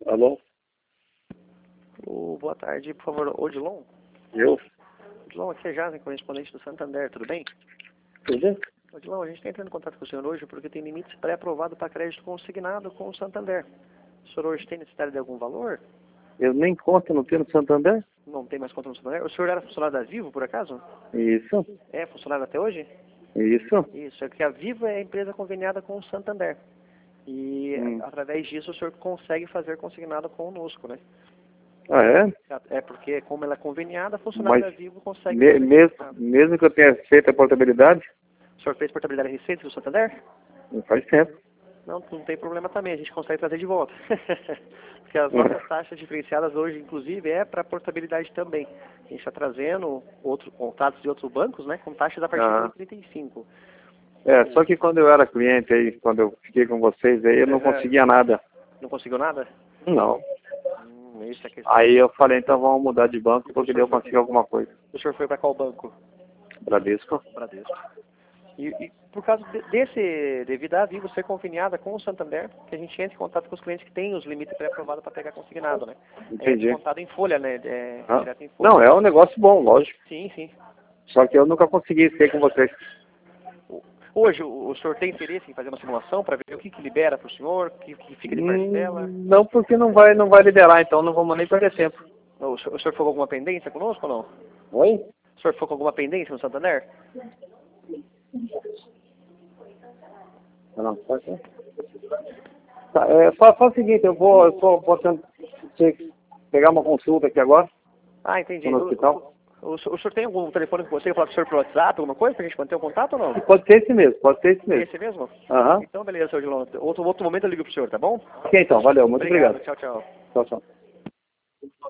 Alô? Boa tarde, por favor, Odilon. Eu? Odilon, aqui é Jasem, correspondente do Santander, tudo bem? Tudo bem? Odilon, a gente está entrando em contato com o senhor hoje porque tem limites pré-aprovado para crédito consignado com o Santander. O senhor hoje tem necessidade de algum valor? Eu nem conta no no Santander? Não tem mais conta no Santander? O senhor era funcionário da Vivo, por acaso? Isso, É funcionário até hoje? isso. Isso, é que a Vivo é a empresa conveniada com o Santander. E através disso o senhor consegue fazer consignado conosco, né? Ah, é? É porque como ela é conveniada, a funcionário da Mas Vivo consegue fazer consignado. mesmo que eu tenha feito a portabilidade, O senhor fez portabilidade de receitas do Santander? não faz tempo. Não tem problema também, a gente consegue trazer de volta. Porque as nossas taxas diferenciadas hoje, inclusive, é para portabilidade também. A gente está trazendo outros contratos de outros bancos, né, com taxas a partir de 35. É, só que quando eu era cliente aí, quando eu fiquei com vocês aí, eu não conseguia nada. Não conseguiu nada? Não. Isso é questão. Aí eu falei, então vamos mudar de banco porque daí eu consigo alguma coisa. O senhor foi para qual banco? Bradesco. Bradesco. E por causa devido à Vivo ser conveniada com o Santander, que a gente entra em contato com os clientes que têm os limites pré-aprovados para pegar consignado, né? Entendi. É contado em folha, né? Direto em folha. Não, é um negócio bom, lógico. Sim, sim. Só que eu nunca consegui ser com vocês. Hoje, o senhor tem interesse em fazer uma simulação para ver o que libera para o senhor, o que fica de parcela? Não, porque não vai liberar, então não vamos nem perder tempo. O senhor ficou com alguma pendência conosco ou não? Oi? O senhor ficou com alguma pendência no Santander? Não, pode ser. Tá, faz o seguinte, eu vou pegar uma consulta aqui agora. Ah, entendi. No hospital. O senhor tem algum telefone que você falar com o senhor pelo WhatsApp, alguma coisa, para a gente manter o contato ou não? Pode ser esse mesmo, pode ser esse mesmo. Esse mesmo? Aham. Então, beleza, senhor Dilon. Outro momento eu ligo pro senhor, tá bom? Ok, então, valeu, muito obrigado. Tchau, tchau. Tchau, tchau.